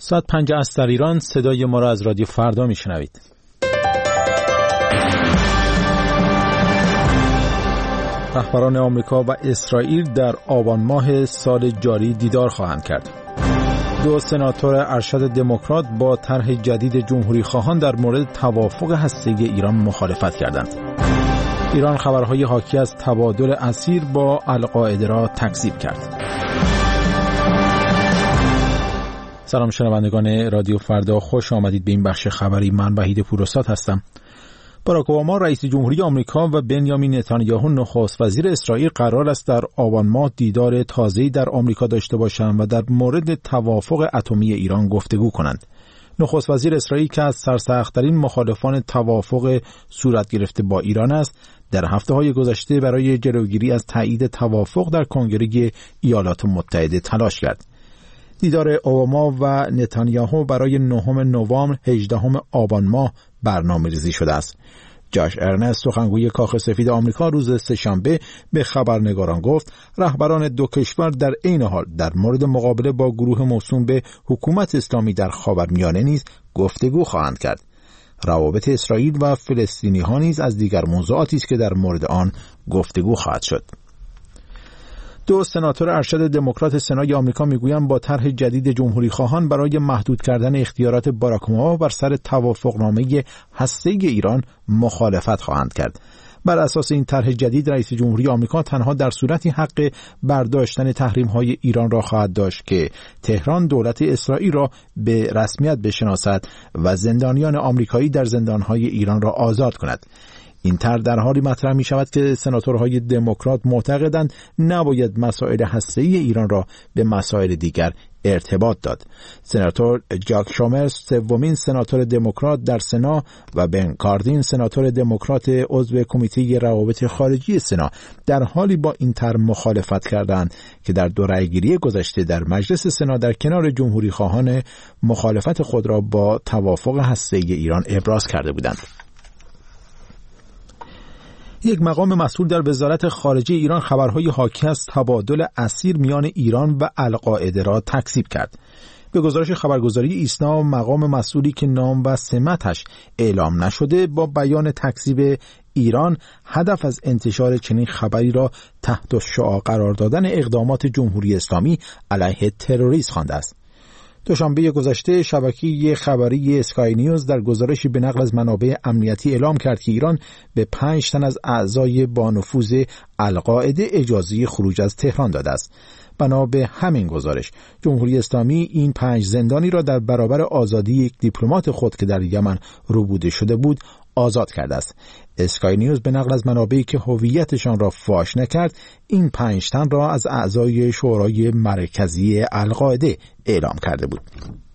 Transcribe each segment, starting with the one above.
ساعت 5 عصر در ایران. صدای ما را از رادیو فردا میشنوید. رهبران آمریکا و اسرائیل در آبان ماه سال جاری دیدار خواهند کرد. 2 سناتور ارشد دموکرات با طرح جدید جمهوری خواهان در مورد توافق هسته‌ای ایران مخالفت کردند. ایران خبرهای حاکی از تبادل اسیر با القاعده را تکذیب کرد. سلام شنوندگان رادیو فردا، خوش آمدید به این بخش خبری. من وحید پوراستاد هستم. باراک اوباما رئیس جمهوری آمریکا و بنیامین نتانیاهو نخست وزیر اسرائیل قرار است در آبان ماه دیدار تازه‌ای در آمریکا داشته باشند و در مورد توافق اتمی ایران گفتگو کنند. نخست وزیر اسرائیل که از سرسخت‌ترین مخالفان توافق صورت گرفته با ایران است، در هفته‌های گذشته برای جلوگیری از تایید توافق در کنگره ایالات متحده تلاش کرد. دیدار اوباما و نتانیاهو برای 9 نوامبر 18 آبان ماه برنامه‌ریزی شده است. جاش ارنست، سخنگوی کاخ سفید آمریکا، روز سه‌شنبه به خبرنگاران گفت رهبران دو کشور در عین حال در مورد مقابله با گروه موسوم به حکومت اسلامی در خاورمیانه نیز گفتگو خواهند کرد. روابط اسرائیل و فلسطینی‌ها نیز از دیگر موضوعاتی است که در مورد آن گفتگو خواهد شد. 2 سناتور ارشد دموکرات سنای آمریکا میگویند با طرح جدید جمهوری خواهان برای محدود کردن اختیارات باراک اوباما بر سر توافقنامه هسته‌ای ایران مخالفت خواهند کرد. بر اساس این طرح جدید رئیس جمهوری آمریکا تنها در صورتی حق برداشتن تحریم‌های ایران را خواهد داشت که تهران دولت اسرائیل را به رسمیت بشناسد و زندانیان آمریکایی در زندان‌های ایران را آزاد کند. این طرح در حالی مطرح می شود که سناتورهای دموکرات معتقدند نباید مسائل هسته‌ای ایران را به مسائل دیگر ارتباط داد. سناتور جاک شومر، سومین سناتور دموکرات در سنا، و بن کاردین، سناتور دموکرات عضو کمیته روابط خارجی سنا، در حالی با این طرح مخالفت کردند که در دو رأیگیری گذشته در مجلس سنا در کنار جمهوری خواهان مخالفت خود را با توافق هسته‌ای ایران ابراز کرده بودند. یک مقام مسئول در وزارت خارجه ایران خبرهای حاکی از تبادل اسیر میان ایران و القاعده را تکذیب کرد. به گزارش خبرگزاری ایسنا، مقام مسئولی که نام و سمتش اعلام نشده با بیان تکذیب ایران هدف از انتشار چنین خبری را تحت الشعاع قرار دادن اقدامات جمهوری اسلامی علیه تروریسم خوانده است. دوشنبه گذشته شبکه خبری اسکای نیوز در گزارشی به نقل از منابع امنیتی اعلام کرد که ایران به 5 تن از اعضای با نفوذ القاعده اجازه خروج از تهران داده است. بنا به همین گزارش جمهوری اسلامی این 5 زندانی را در برابر آزادی یک دیپلمات خود که در یمن ربوده شده بود آزاد کرده است. اسکای نیوز به نقل از منابعی که هویتشان را فاش نکرد این 5 تن را از اعضای شورای مرکزی القاعده اعلام کرده بود.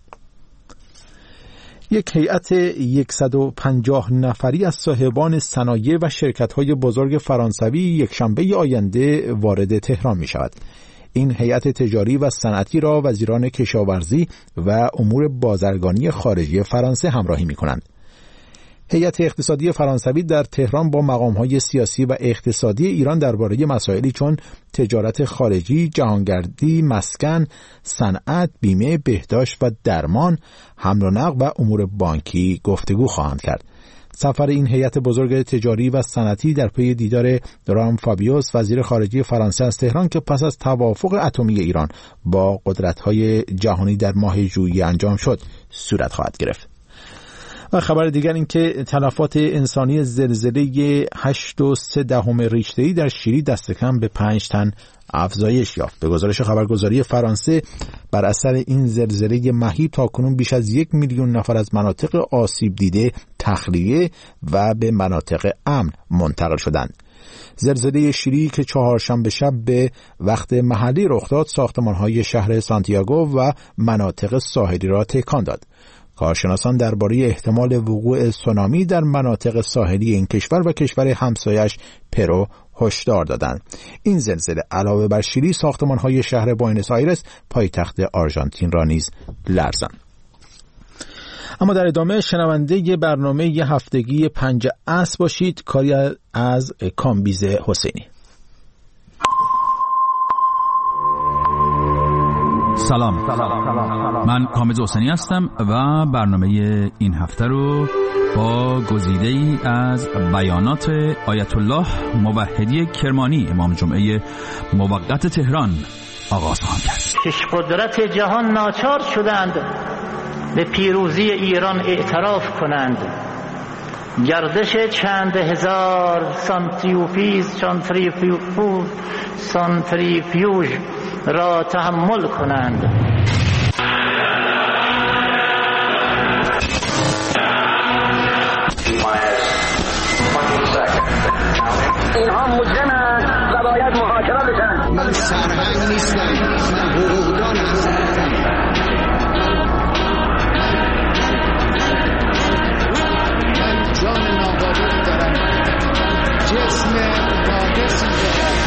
یک هیئت 150 نفری از صاحبان صنایع و شرکت‌های بزرگ فرانسوی یکشنبه آینده وارد تهران می شود. این هیئت تجاری و صنعتی را وزیران کشاورزی و امور بازرگانی خارجی فرانسه همراهی می کنند. هیئت اقتصادی فرانسوی در تهران با مقام‌های سیاسی و اقتصادی ایران درباره مسائلی چون تجارت خارجی، جهانگردی، مسکن، صنعت، بیمه، بهداشت و درمان، حمل و نقل و امور بانکی گفتگو خواهند کرد. سفر این هیئت بزرگ تجاری و صنعتی در پی دیدار رام فابیوس وزیر خارجه فرانسه از تهران که پس از توافق اتمی ایران با قدرت‌های جهانی در ماه ژوئیه انجام شد صورت خواهد گرفت. و خبر دیگر این که تلفات انسانی زلزله 8.3 ریشتری در شیلی دست کم به 5 تن افزایش یافت. به گزارش خبرگزاری فرانسه بر اثر این زلزله مهیب تاکنون بیش از 1 میلیون نفر از مناطق آسیب دیده تخلیه و به مناطق امن منتقل شدند. زلزله شیلی که چهارشنبه شب به وقت محلی رخ داد ساختمان‌های شهر سانتیاگو و مناطق ساحلی را تکان داد. کارشناسان درباره احتمال وقوع سونامی در مناطق ساحلی این کشور و کشور همسایش پرو هشدار دادند. این زلزله علاوه بر شیلی ساختمان‌های شهر بوئنوس آیرس پایتخت آرژانتین را نیز لرزاند. اما در ادامه شنونده برنامه هفتگی 5 عصر باشید. کاری از کامبیز حسینی. سلام. من کامز حسینی هستم و برنامه این هفته رو با گزیده‌ای از بیانات آیت الله موحدی کرمانی امام جمعه موقت تهران آغاز خواهم کرد. شش قدرت جهان ناچار شدند به پیروزی ایران اعتراف کنند. گردش چند هزار سانتریفیوژ را تحمل کنند. اینها مجرمند و باید محاکمه بشن. من سرهنگ نیستم، من حقوقدان هستم. من جان نابودی دارم، جسم ناقصی دارم.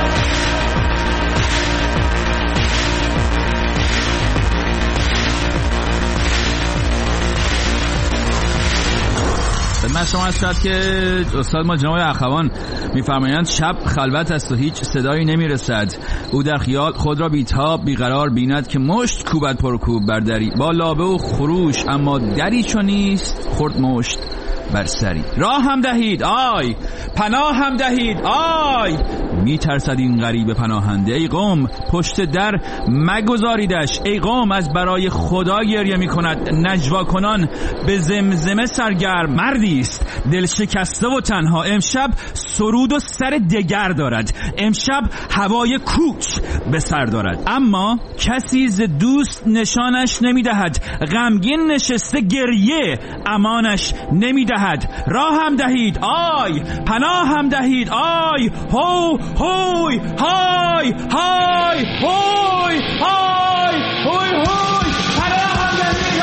من شما هستید که استاد ما جناب اخوان میفرمایند شب خلوت است و هیچ صدایی نمیرسد. او در خیال خود را بیتاب بیقرار بیند که مشت کوبد پرکوب بر دری با لابه و خروش، اما دری چو نیست خورد مشت بر سری. راه هم دهید آی، پناه هم دهید آی، میترسد این غریب پناهنده. ای قوم پشت در مگذاریدش، ای قوم از برای خدا گریه میکند. نجوا کنان به زمزمه سرگرم، مردی است دل شکسته و تنها. امشب سرود و سر دگر دارد، امشب هوای کوچ به سر دارد، اما کسی ز دوست نشانش نمیدهد. غمگین نشسته گریه امانش نمیدهد. راه هم دهید آی، پناه هم دهید آی، هو هوی های های هوی های هوی هوی، پناه هم دهید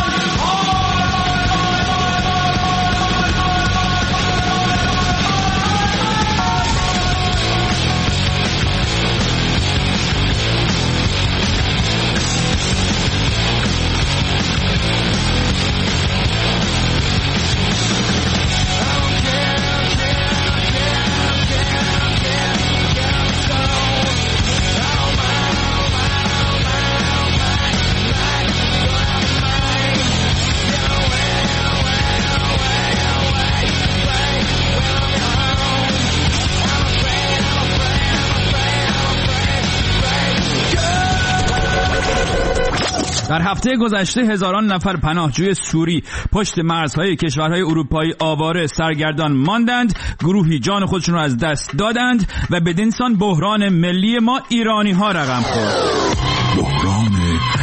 در هفته گذشته هزاران نفر پناهجوی سوری پشت مرزهای کشورهای اروپایی آواره سرگردان ماندند. گروهی جان خودشون رو از دست دادند و بدین سان بحران ملی ما ایرانی ها رقم خورد. بحران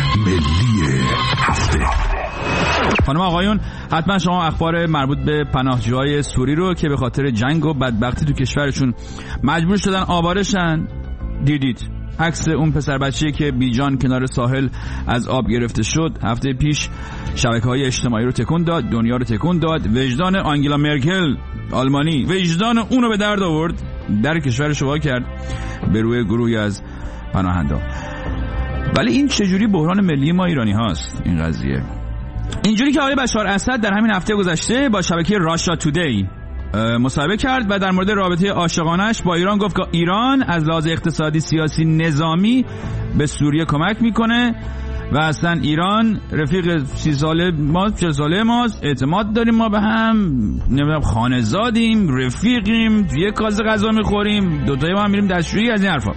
ملی هفته. خانم آقایون، حتما شما اخبار مربوط به پناهجوهای سوری رو که به خاطر جنگ و بدبختی تو کشورشون مجبور شدن آوارشن دیدید. عکس اون پسر بچه‌ای که بیجان کنار ساحل از آب گرفته شد هفته پیش شبکه‌های اجتماعی رو تکون داد، دنیا رو تکون داد. وجدان آنگلا مرکل آلمانی وجدان اونو به درد آورد، در کشورش وا کرد به روی گروهی از پناهندا. ولی این چجوری بحران ملی ما ایرانی هاست این قضیه؟ اینجوری که آقای بشار اسد در همین هفته گذشته با شبکه راشا تودی مصاحبه کرد و در مورد رابطه عاشقانش با ایران گفت که ایران از لحاظ اقتصادی، سیاسی، نظامی به سوریه کمک میکنه و اصلا ایران رفیق 30 ساله ما 40 ساله ماست، اعتماد داریم ما به هم، نمیدونم خانه‌زادیم، رفیقیم، توی کاسه غذا میخوریم، دوتایی با هم میریم دستشویی، از این حرفا.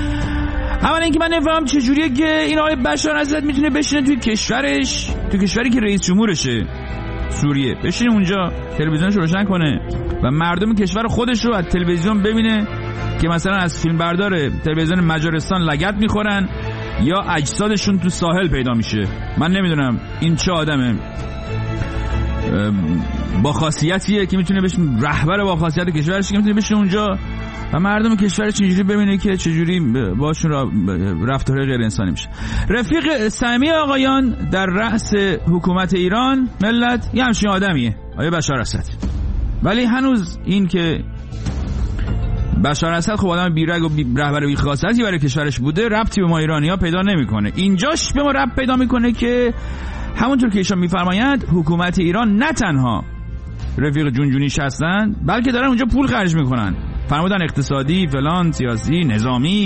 اولا اینکه من نمیفهمم چجوریه که این آقای بشار اسد میتونه بشینه توی کشورش، تو کشوری که رئیس جمهورشه سوریه، بشینه اونجا تلویزیونش روشن کنه و مردم کشور خودش رو از تلویزیون ببینه که مثلا از فیلمبردار تلویزیون مجارستان لگد میخورن یا اجسادشون تو ساحل پیدا میشه. من نمیدونم این چه آدمه با خاصیتیه که میتونه بشه رهبر با خاصیت کشورش که میتونه بشه اونجا و مردم کشور چجوری ببینه که چجوری باشون رفتار غیر انسانی میشه. رفیق صمیمی آقایان در رأس حکومت ایران ملت یه همچین آدمیه، آقای بشار اسد. ولی هنوز این که بشار اسد خب آدم بیرگ و رهبر بی خاصیتی برای کشورش بوده ربطی به ما ایرانی‌ها پیدا نمیکنه. اینجاش به ما ربط پیدا میکنه که همونطور که ایشان میفرمایند حکومت ایران نه تنها رفیق جونجونیش هستن بلکه دارن اونجا پول خرج میکنن، فرمودن اقتصادی، فلان، سیاسی، نظامی،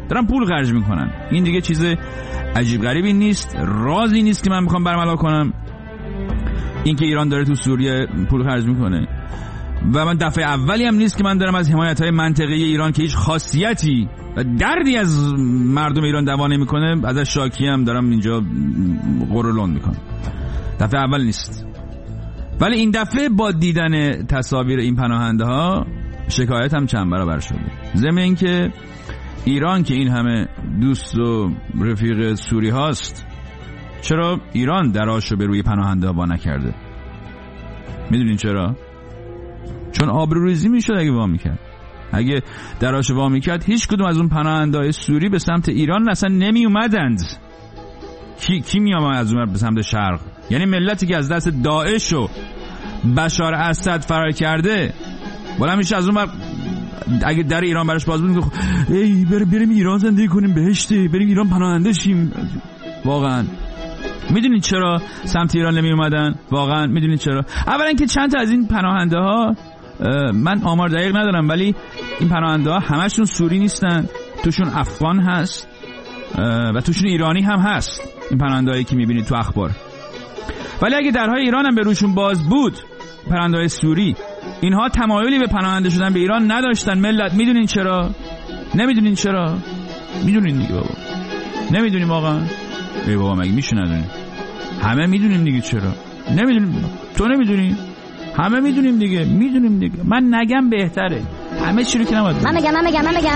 دارن پول خرج میکنن. این دیگه چیز عجیب غریبی نیست، رازی نیست که من میخوام برملا کنم این که ایران داره تو سوریه پول خرج میکنه و من دفعه اولی هم نیست که من دارم از حمایت‌های منطقی ایران که هیچ خاصیتی و دردی از مردم ایران دوا نمیکنه ازش شاکی هم دارم اینجا قرولون میکنم. دفعه اول نیست. ولی این دفعه با دیدن تصاویر این پناهنده ها شکایت هم چند برابر شده. ضمن این که ایران که این همه دوست و رفیق سوری هاست، چرا ایران دراشو به روی پناهنده ها وا نکرده؟ میدونین چرا؟ چون آبروریزی میشد اگه وا میکرد. اگه دراشو وا میکرد هیچ کدوم از اون پناهنده های سوری به سمت ایران اصلا نمی اومدند. کی می اومد از اون به سمت شرق؟ یعنی ملتی که از دست داعش و بشار اسد فرار کرده بالا میشه از اون اگه در ایران براش باز بود میگه ای بریم ایران زندگی کنیم بهشتی، بریم ایران پناهنده شیم. واقعا میدونید چرا سمت ایران نمی اومدن؟ واقعا میدونید چرا؟ اولا که چند تا از این پناهنده ها من آمار دقیق ندارم ولی این پناهنده ها همشون سوری نیستن، توشون افغان هست و توشون ایرانی هم هست این پناهنده هایی که میبینید تو اخبار. ولی اگه درهای ایران هم به روشون باز بود پناهنده های سوری، اینها تمایلی به پناهنده شدن به ایران نداشتن. ملت میدونین چرا؟ نمیدونین چرا؟ میدونین دیگه بابا. نمیدونین واقعا؟ ای بابا مگه میشه ندونین؟ همه میدونیم دیگه. چرا نمیدونیم؟ تو نمیدونی؟ همه میدونیم دیگه. میدونیم دیگه. من نگم بهتره. همه چی رو که نباید من بگم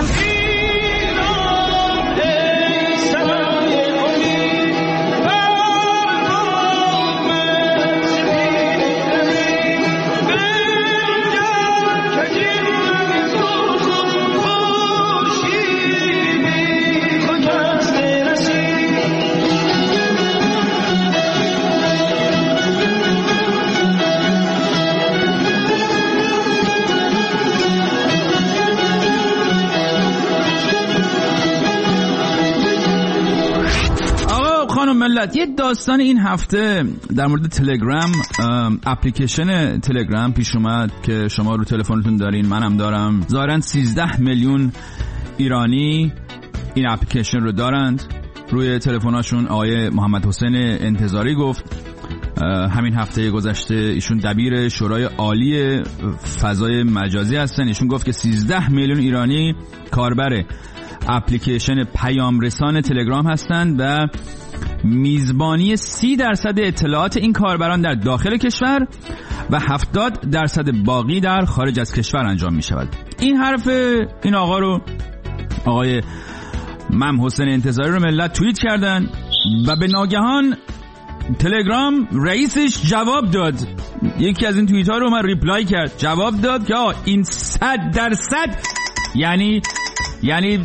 ملت. یه داستان این هفته در مورد تلگرام، اپلیکیشن تلگرام پیش اومد که شما رو تلفنتون دارین، منم دارم. ظاهراً 13 میلیون ایرانی این اپلیکیشن رو دارند روی تلفن‌هاشون. آقای محمد حسین انتظاری گفت همین هفته گذشته، ایشون دبیر شورای عالی فضای مجازی هستن، ایشون گفت که 13 میلیون ایرانی کاربر اپلیکیشن پیام رسان تلگرام هستند و میزبانی 30% اطلاعات این کاربران در داخل کشور و 70% باقی در خارج از کشور انجام می شود. این حرف این آقا رو، آقای محمد حسین انتظاری رو ملت توییت کردن و به ناگهان تلگرام رئیسش جواب داد. یکی از این توییت ها رو من ریپلای کرد، جواب داد که این 100% یعنی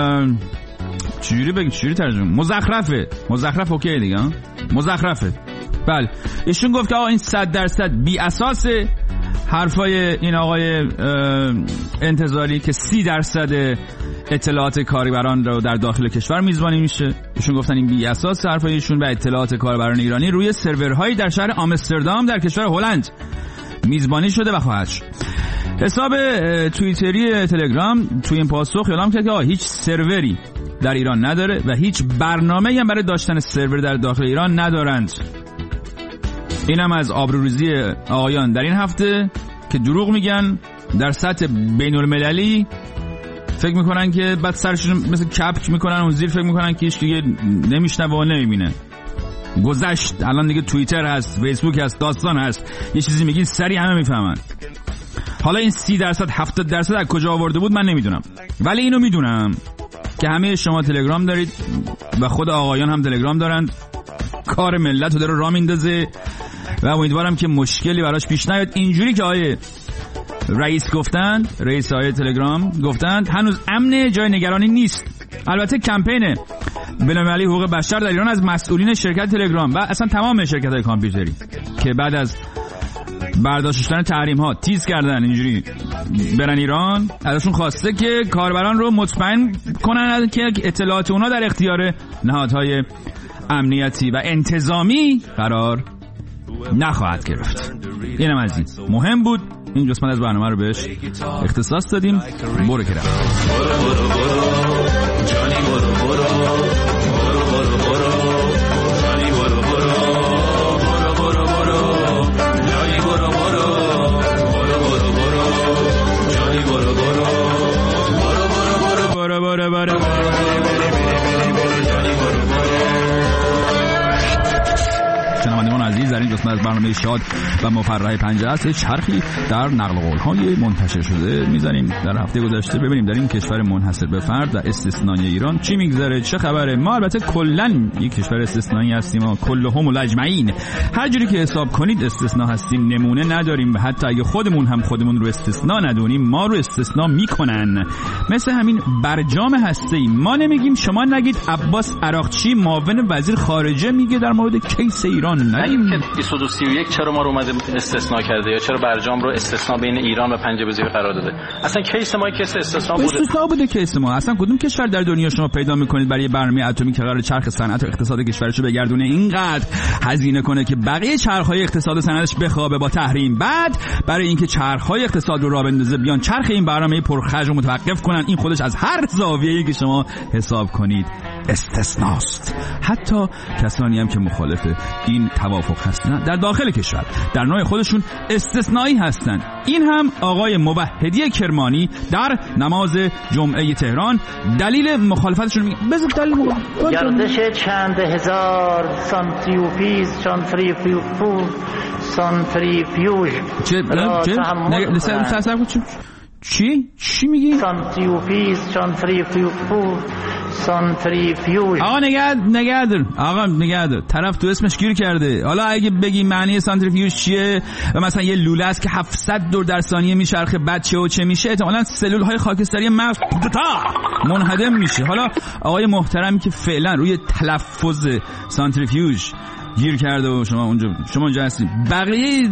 چجوری ترجمه؟ مزخرف اوکی دیگه، مزخرفه. بله ایشون گفت که این 100% بی اساسه حرفای این آقای انتظاری که 30% اطلاعات کاربران رو در داخل کشور میزبانی میشه. ایشون گفتن این بی اساس حرفای ایشون و اطلاعات کاربران ایرانی روی سرورهایی در شهر آمستردام در کشور هلند میزبانی شده و خواهد شد. حساب توییتری تلگرام توی این پاسخ اعلام کرد که هیچ سروری در ایران نداره و هیچ برنامه‌ای هم برای داشتن سرور در داخل ایران ندارند. اینم از آبروریزی آقایان در این هفته که دروغ میگن در سطح بین‌المللی. فکر میکنن که بعد سرشون مثل کپک میکنن و زیر فکر میکنن که هیچ دیگه نمیشنوه و نمیبینه. گذشت، الان دیگه توییتر هست، فیسبوک هست، داستان هست، یه چیزی میگین سری همه میفهمن. حالا این 30% 70% از کجا آورده بود من نمیدونم، ولی اینو میدونم که همه شما تلگرام دارید و خود آقایان هم تلگرام دارند. کار ملت رو داره راه میندازه و امیدوارم که مشکلی براش پیش نیاد. اینجوری که آیه رئیس آیه تلگرام گفتند هنوز امن، جای نگرانی نیست. البته کمپین بین‌المللی حقوق بشر در ایران از مسئولین شرکت تلگرام و اصلا تمام شرکت‌های کامپیوتری که بعد از برداشتن تحریم ها تیز کردن اینجوری برن ایران، ازشون خواسته که کاربران رو مطمئن کنن که اطلاعات اونا در اختیار نهادهای امنیتی و انتظامی قرار نخواهد گرفت. اینم از این مهم بود این قسمت از برنامه رو بهش اختصاص دادیم. برو که رفت. شنوندگان عزیز، در این قسمت از برنامه شاد و مفرح پنجره است چرخی در نقل قول‌های منتشر شده می‌زنیم در هفته گذشته، ببینیم در این کشور منحصر به فرد و استثنایی ایران چی میگذره، چه خبره. ما البته کلاً یک کشور استثنایی هستیم و کلهم الاجمعین، هر جوری که حساب کنید استثنا هستیم، نمونه نداریم و حتی اگه خودمون هم خودمون رو استثنا ندونیم ما رو استثنا میکنن. مثل همین برجام هسته‌ای، ما نمیگیم شما نگید. عباس عراقچی معاون وزیر خارجه میگه در مورد کیس ایران نگیم که 2231 چرا ما رو اومده استثنا کرده یا چرا برجام رو استثنا بین ایران و پنجه بزیر قرار داده. اصلا کیس ما کیس استثنا بوده کیس ما. اصلا کدوم کشور در دنیا شما پیدا میکنید برای برنامه اتمی که قرار چرخ صنعت و اقتصاد کشورشو بگردونه اینقدر هزینه کنه که بقیه چرخهای اقتصاد و صنعتش بخوابه با تحریم، بعد برای اینکه چرخهای اقتصاد رو راه بندازه بیان چرخ این برنامه پرخرج رو متوقف کنن. این خودش از هر زاویه‌ای که شما حساب کنید استثناست. حتی کسانی هم که مخالف این توافق هستن در داخل کشور در نوع خودشون استثنایی هستن. این هم آقای موحدی کرمانی در نماز جمعه تهران دلیل مخالفتشون میگه. بذار دلیل گردش چند هزار سانتریفیوژ چی میگی؟ سانتریفیوژ. آقا نگهدار طرف تو اسمش گیر کرده. حالا اگه بگی معنی سانتریفیوژ چیه و مثلا یه لوله است که 700 دور در ثانیه میچرخه بعد چه و چه میشه، احتمالاً سلول های خاکستری مغز منهدم میشه. حالا آقای محترمی که فعلا روی تلفظ سانتریفیوژ گیر کرده و شما اونجا هستید، بقیه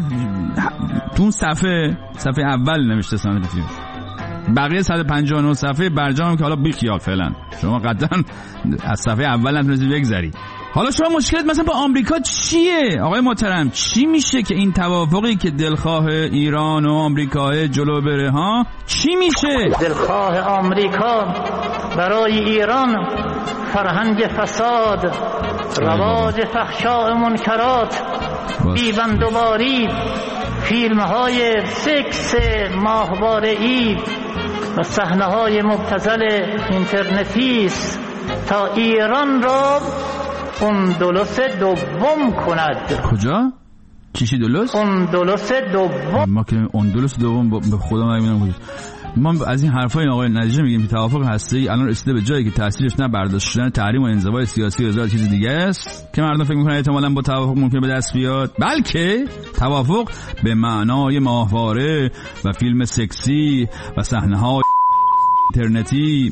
تو صفحه اول نوشته سانتریفیوژ، بقیه 159 صفحه برجام که حالا بیخیال فعلا شما قطعا از صفحه اول نتونید بگذری. حالا شما مشکلت مثلا با آمریکا چیه آقای محترم؟ چی میشه که این توافقی که دلخواه ایران و آمریکا جلو بره ها چی میشه؟ دلخواه آمریکا برای ایران فرهنگ فساد، رواج فحشاء منکرات، بیبندوباری، فیلم های سکس ماهواره‌ای و صحنه های مبتذل اینترنتی است تا ایران را اندلس دوم کند. کجا؟ چیشی دلس؟ اندلس دوم. ما که اندلس دوم به خدا نمیدونم. ما از این حرفای آقای نجیب میگیم که توافق هسته‌ای الان رسیده به جایی که تاثیرش نه برداشت شدن تحریم و انزوای سیاسی و هزار چیز دیگه است که مردم فکر میکنن احتمالاً با توافق ممکنه به دست بیاد، بلکه توافق به معنای ماهواره و فیلم سکسی و صحنه‌های اینترنتی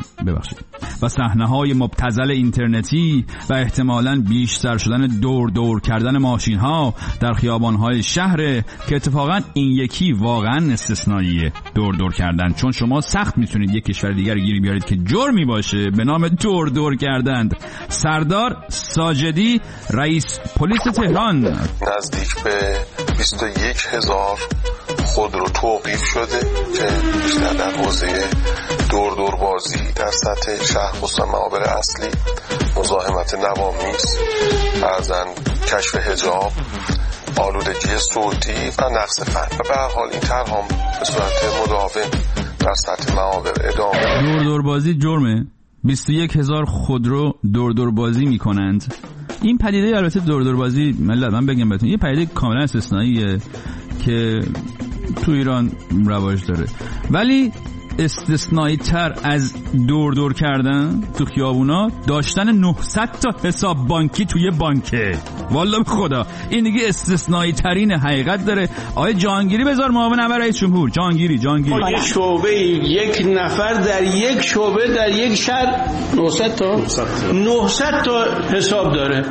و صحنه‌های مبتذل اینترنتی و احتمالاً بیشتر شدن دور کردن ماشین‌ها در خیابان‌های شهر که اتفاقاً این یکی واقعاً استثنائیه، دور کردن، چون شما سخت میتونید یک کشور دیگر گیری بیارید که جرمی باشه به نام دور کردن. سردار ساجدی رئیس پلیس تهران: نزدیک به 21,000 خودرو توقیف شده که بیشتر در حوزه دور بازی در سطح شهر خصوصا معابر اصلی مزاحمت نوامیس، بعضن کشف حجاب، آلودگی صوتی و نقص فن و به هر حال این طرح هم به صورت مداوم در سطح معابر ادامه. دور بازی جرمه. 21,000 خودرو دور بازی میکنند. این پدیده البته دور بازی ملت من بگم بهتون یه پدیده کاملا استثنائیه که تو ایران رواج داره، ولی استثنایی تر از دور کردن تو خیابونا داشتن 900 تا حساب بانکی توی بانکه. والله به خدا این دیگه استثنایی ترین حقیقت داره. آقای جهانگیری بذار معاون اول رئیس جمهور. جهانگیری یک شعبه یک نفر در یک شعبه در یک شهر 900 تا حساب داره.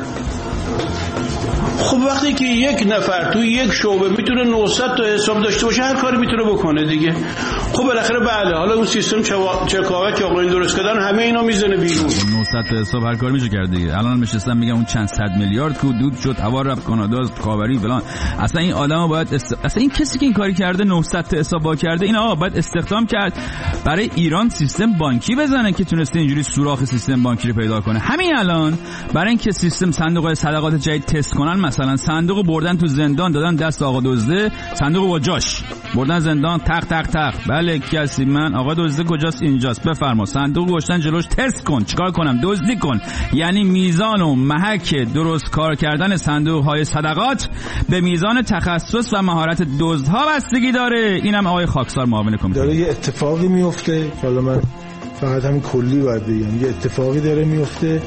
خب وقتی که یک نفر تو یک شعبه میتونه 900 تا حساب داشته باشه هر کاری میتونه بکنه دیگه. خب بالاخره بله حالا اون سیستم چکاوک که آقایون درست کردن همه اینا میزنه بیرون. 900 تا حساب هر کاری میشه کرد دیگه. الان نشستن میگن اون چند صد میلیارد کو دود شد، هوا رفت کانادا، کاوری فلان. اصلا این آدمو باید اصلا این کسی که این کاری کرده 900 تا حساب وا کرده، این آقا باید استخدام کرد برای ایران سیستم بانکی بزنه که تونسته اینجوری سوراخ سیستم بانکی رو پیدا کنه. همین الان برای اینکه سیستم صندوق صدقات جدید تست کنن، مثلا صندوق بردن تو زندان دادن دست آقا دزده، صندوق با جاش بردن زندان، تق تق تق، بله کسی من آقا دزده کجاست؟ اینجاست، بفرما. صندوق گوشتن جلوش، تست کن، چیکار کنم؟ دزدی کن. یعنی میزان و محک درست کار کردن صندوق های صدقات به میزان تخصص و مهارت دزدها بستگی داره. اینم آقای خاکسار معاون کمیته. داره یه اتفاقی میفته، حالا من فقط همین کلی باید بگم، یه اتفاقی داره میفته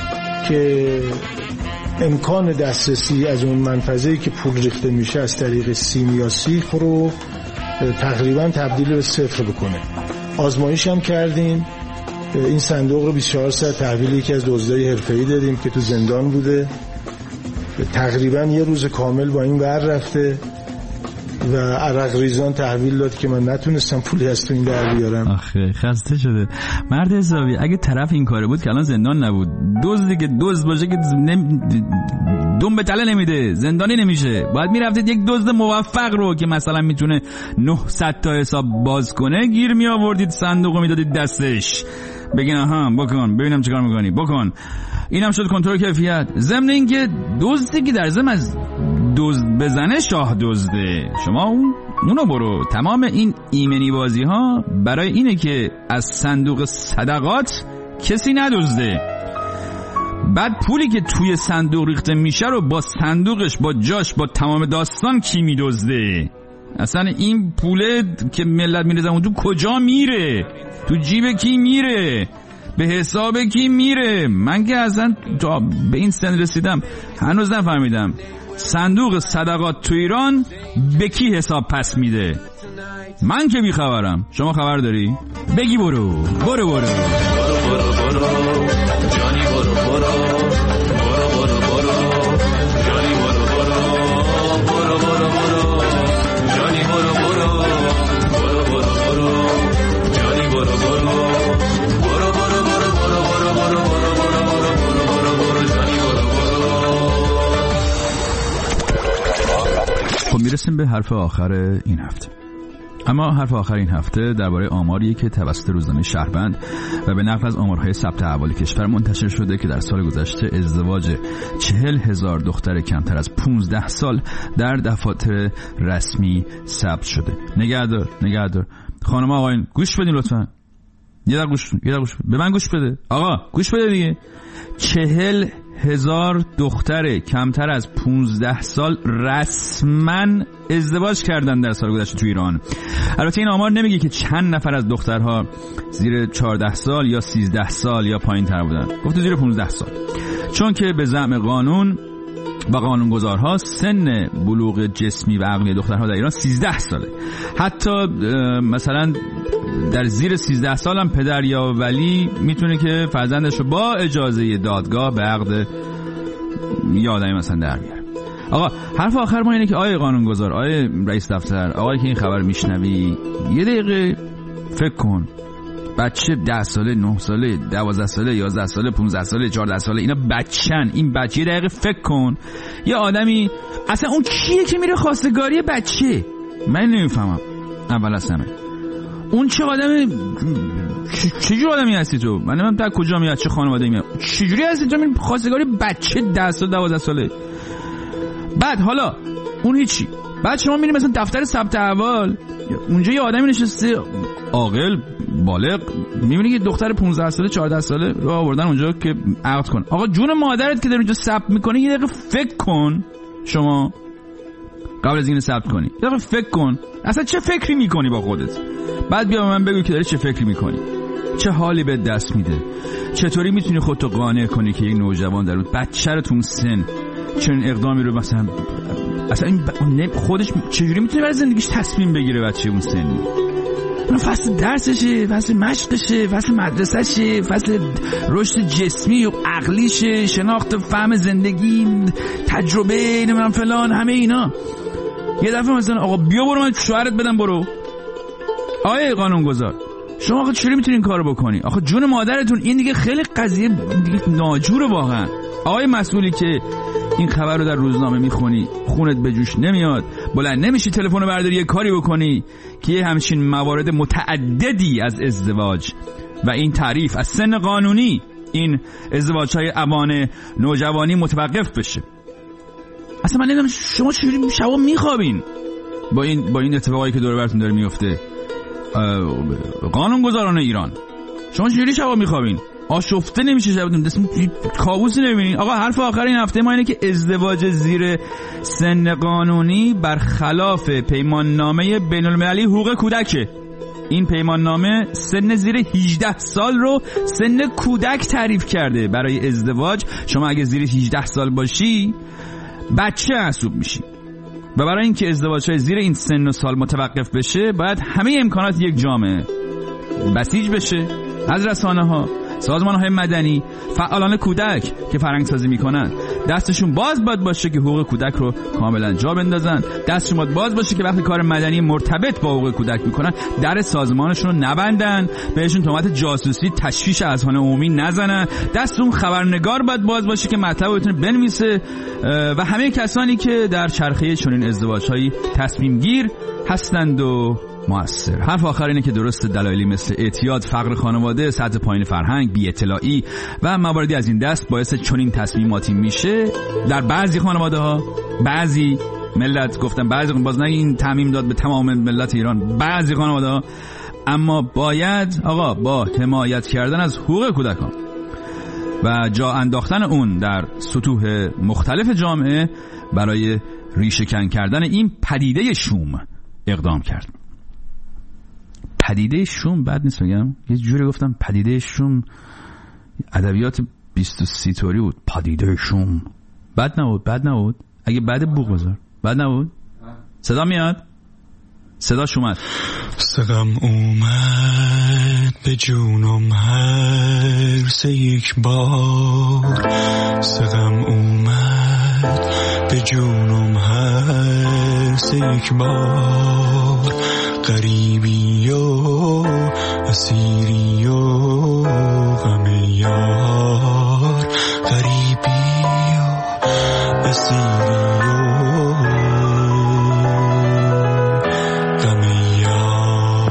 که امکان دسترسی از اون منفذه‌ای که پول ریخته میشه از طریق سیم یا سیخ رو تقریبا تبدیل به صفر بکنه. آزمایش هم کردیم، این صندوق رو 24 ساعت تحویل یکی از دزدای حرفه‌ای دادیم که تو زندان بوده، تقریبا یه روز کامل با این ور رفته و عرق ریزان تحویل داد که من نتونستم پولی از تو این در بیارم. آخه خسته شده مرد حسابی. اگه طرف این کاره بود که الان زندان نبود. دزد دیگه دزد باشه که دم به تله نمیده، زندانی نمیشه. باید میرفتید یک دزد موفق رو که مثلا میتونه 900 تا حساب باز کنه گیر می آوردید، صندوقو میدادید دستش، بگین آها بکن ببینم چیکار میکنی، بکن. اینم شد کنترل کیفیت. ضمن اینکه دزدی که در ضمن از دزد بزنه شاه دزده. شما اونو برو. تمام این ایمنی بازی ها برای اینه که از صندوق صدقات کسی ندزده. بعد پولی که توی صندوق ریخته میشه رو با صندوقش، با جاش، با تمام داستان کی میدزده؟ اصلا این پوله که ملت میریزن اون تو کجا میره؟ تو جیب کی میره؟ به حساب کی میره؟ من که اصلا به این سن رسیدم هنوز نفهمیدم صندوق صدقات تو ایران به کی حساب پس میده. من که بیخبرم. شما خبر داری؟ بگی برو برو برو جانی برو برو برو برو جانی برو برو برو برو جانی برو برو برو جانی برو برو خب میرسیم به حرف آخر این هفته. اما حرف آخر این هفته درباره آماریه که توسط روزنامه شهروند و به نقل از آمارهای ثبت احوال کشور منتشر شده که در سال گذشته ازدواج 40,000 دختر کمتر از 15 سال در دفاتر رسمی ثبت شده. نگهدار خانم آقایون گوش بدین لطفاً. یه دقیقه گوش به من گوش بده. آقا گوش بده دیگه. 40,000 دختر کمتر از 15 سال رسما ازدواج کردن در سال گذشته تو ایران. البته این آمار نمیگه که چند نفر از دخترها زیر 14 سال یا 13 سال یا پایین تر بودن، گفته زیر 15 سال، چون که به زعم قانون و قانونگذارها سن بلوغ جسمی و عقلی دخترها در ایران 13 ساله. حتی مثلا در زیر 13 سال هم پدر یا ولی میتونه که فرزندش رو با اجازه دادگاه به عقد یه آدمی مثلا در بیاره. آقا حرف آخر ما اینه که آقای قانونگذار، آقای رئیس دفتر، آقای که این خبر میشنوی، یه دقیقه فکر کن. بچه 10 ساله، 9 ساله، 12 ساله، 11 ساله، 15 ساله، 14 ساله، اینا بچن. این بچه دقیقه فکر کن یه آدمی اصلا اون کیه که میره خواستگاری بچه؟ من نمیفهمم. اول از همه اون چه آدمی، چجور آدمی هستی تو؟ من نمیدونم تا کجا میاد، چه خانواده‌ای میاد، چجوری هستی تو میری خواستگاری بچه 10 سال 12 ساله؟ بعد حالا اون هیچی، بعد شما میری مثلا دفتر ثبت احوال، اونجا یه آدمی نشسته عاقل بالغ، میبینی که دختر 15 ساله 14 ساله رو آوردن اونجا که عقد کن. آقا جون مادرت که داری اونجا ثبت میکنی یه دقیقه فکر کن. شما قبل از این ثبت کنی یه دقیقه فکر کن اصلا چه فکری میکنی با خودت. بعد بیا به من بگو که داری چه فکری میکنی، چه حالی به دست میده، چطوری میتونی خودتو قانع کنی که یک نوجوان در اون بچه رو تو سن چون اقدامی رو مثلا این خودش چجوری میتونه برای زندگیش تصمیم بگیره بچه اون سنی؟ فصل درسشه، فصل مشقشه، فصل مدرسهشه، فصل رشد جسمی و عقلیشه، شناخت فهم زندگی، تجربه، نمیدونم فلان، همه اینا. یه دفعه مثلا آقا بیا برو من شوهرت بدم برو. آیه قانونگذار شما آخه چجوری میتونین این کارو بکنی؟ آخه جون مادرتون، این دیگه خیلی قضیه دیگه ناجوره واقعا. آقای مسئولی که این خبر رو در روزنامه میخونی، خونت به جوش نمیاد، بلند نمیشی تلفن رو برداری یه کاری بکنی که یه همچین موارد متعددی از ازدواج و این تعریف از سن قانونی این ازدواج‌های اوان نوجوانی متوقف بشه. اصلا من نمیدونم شما چجوری شبا میخوابین با این اتفاقایی که دور براتون داره میفته. قانونگذاران ایران، شما چجوری شبا میخوابین؟ آشفته نمیشه شبتون؟ کابوسی نمیبینین؟ آقا حرف آخر این هفته ما اینه که ازدواج زیر سن قانونی برخلاف پیمان نامه بین المللی حقوق کودکه. این پیمان نامه سن زیر 18 سال رو سن کودک تعریف کرده برای ازدواج. شما اگه زیر 18 سال باشی بچه محسوب میشی و برای اینکه ازدواج‌های زیر این سن و سال متوقف بشه باید همه امکانات یک جامعه بسیج بشه از رسانه‌ها، سازمان‌های مدنی، فعالان کودک که فرهنگ‌سازی میکنن دستشون باز باشه که حقوق کودک رو کاملا جا بندازن، دستشون باز باشه که وقتی کار مدنی مرتبط با حقوق کودک میکنن در سازمانشون رو نبندن، بهشون تهمت جاسوسی، تشویش اذهان عمومی نزنن، دستون خبرنگار باز باشه که مطلب رو بتونه بنویسه و همه کسانی که در چرخه چنین ازدواج‌هایی تصمیم گیر هستند و مؤثر. حرف آخر اینه که درست دلایلی مثل اعتیاد، فقر خانواده، سطح پایین فرهنگ، بی اطلاعی و مواردی از این دست باعث چنین تصمیماتی میشه در بعضی خانواده ها، بعضی ملت، گفتم بعضی، باز نه این تعمیم داد به تمام ملت ایران، بعضی خانواده ها. اما باید آقا با حمایت کردن از حقوق کودکان و جا انداختن اون در سطوح مختلف جامعه برای ریشه‌کن کردن این پدیده شوم اقدام کرد. پدیده شوم بد نیست بگم، یه جوری گفتم پدیده شوم، ادبیات 20 طوری بود. پدیده شوم بد نبود. اگه بعد بوق بذار بد نبود. صدا میاد؟ صداش اومد. صدام اومد به جونم هر سه یک بار، صدام اومد به جونم هر سه یک بار، غریبی و اسیری و غم یار، غریبی و اسیری و غم یار.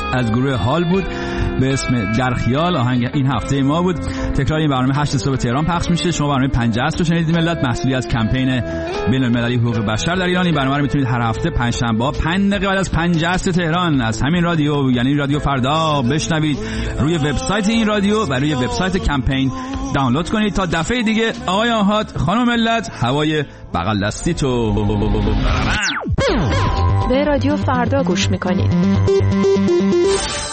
از گروه حال بود به اسم در خیال. آهنگ این هفته ما بود. تکرار این برنامه 8 صبح تهران پخش میشه. شما برنامه 50 رو شنیدید ملت، محصولی از کمپین بین‌المللی حقوق بشر در ایران. این برنامه رو میتونید هر هفته پنجشنبه 5 دقیقه بعد از 50 تهران از همین رادیو، یعنی رادیو فردا، بشنوید روی وبسایت این رادیو و روی وبسایت کمپین دانلود کنید. تا دفعه دیگه آقای آحاد، خانم ملت، هوای بغل دستی تو. به رادیو فردا گوش میکنید.